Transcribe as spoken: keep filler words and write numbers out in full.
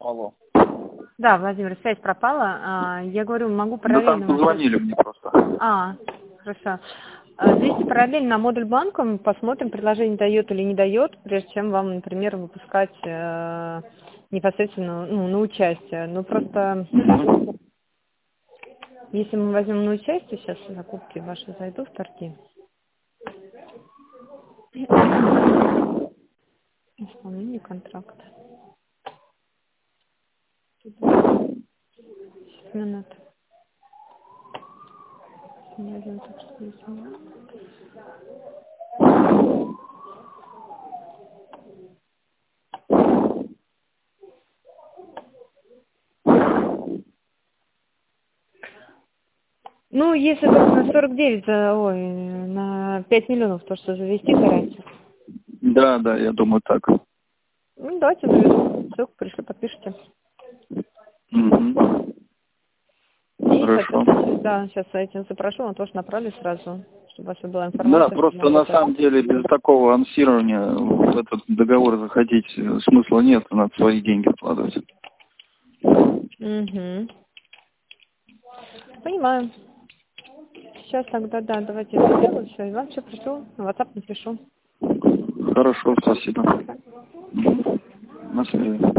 Алло. Да, Владимир, связь пропала. А, Я говорю, могу Да там параллельно... позвонили мне просто. А, хорошо. А, Здесь параллельно на модуль банком посмотрим, предложение дает или не дает, прежде чем вам, например, выпускать э, непосредственно ну, на участие. Ну просто, Мгм. если мы возьмем на участие, сейчас закупки ваши зайду в торги. Исполнение контракта. Сейчас, минут. Не один, так что здесь у меня. Ну, если только на сорок девять, за- ой, на пять миллионов, то, что завести гарантию. Да, да, я думаю так. Ну, давайте заведу. Ссылку пришлю, подпишите. Мгм. И, Хорошо. соответственно, да, сейчас этим запрошу, он тоже направлю сразу, чтобы у вас была Да, информация, что просто могу на дать. самом деле без такого анонсирования в этот договор заходить э, смысла нет, надо свои деньги вкладывать. Угу. Понимаю. Сейчас тогда, да, давайте это сделаю, все, и вам все пришлю, на WhatsApp напишу. Хорошо, спасибо. Пока. Мгм. На связи.